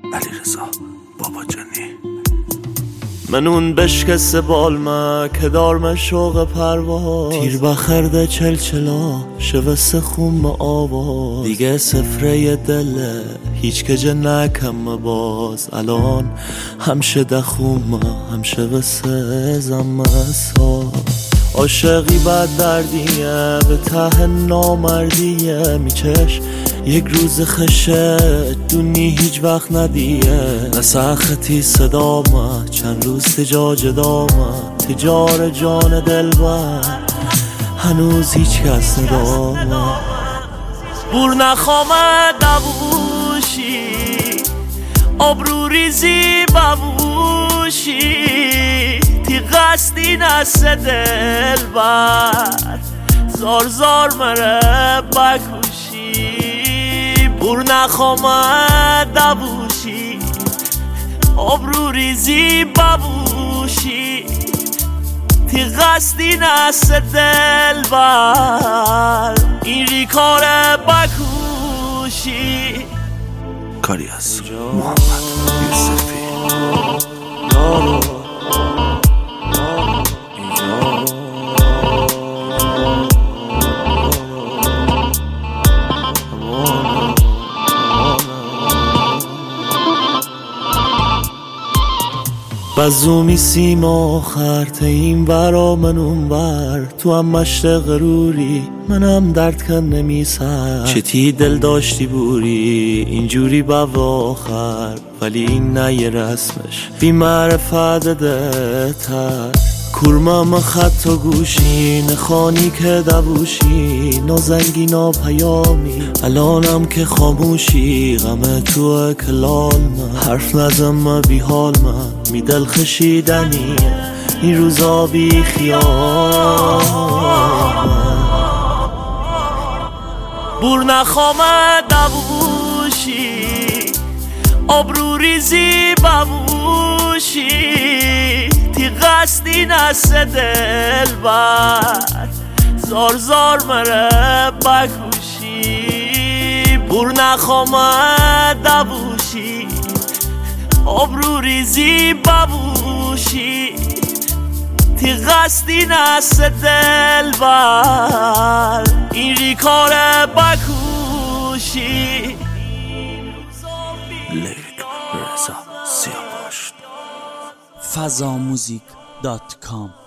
علیرضا باباجانی. من اون بشکست بالمه که دارم شوق پرواز، تیر بخرده چلچلا شوست خوم آواز، دیگه سفره دله هیچ کجا نکم باز، الان همشه دخومه همشه وسه زمسا، عاشقی بد دردیه به ته نامردیه، میچش یک روز خشه دونی هیچ وقت ندیه، نسختی صدامه چند روز تجاج دامه، تجار جان دلبر هنوز هیچ کس ندامه، بور نخوامه دووشی آبرو ریزی ببوشی، تی قصدی نسه دلبر زار زار مره بکوشی، بور نخوامه دووشی آبرو ریزی ببوشی، تی قصدی نسه دلبر اینری کار بکوشی. کاری از محمد یوسفی. بزومی سیم آخر تیم برا من اون بر، تو هم مشت غروری منم درد کن نمیسر، چتی دل داشتی بوری اینجوری با آخر، ولی این نه یه رسمش بی معرفت دهتر، کورمم خط و گوشی نخانی که دووشی، نازنگی ناپیامی الانم که خاموشی، غم تو کلال من حرف نزم بی حال من می دل خشیدنی این روزا بی خیال، بور نخوامه دووشی آبرو ریزی ببوشی، تی قصدی نسه دلبر زار زار مره بکوشی، بور نخوامه دووشی آبرو ریزی ببوشی، تی قصدی نسه دلبر اینری کار بکوشی. لیک رضا سیاوش. fazamuzik.com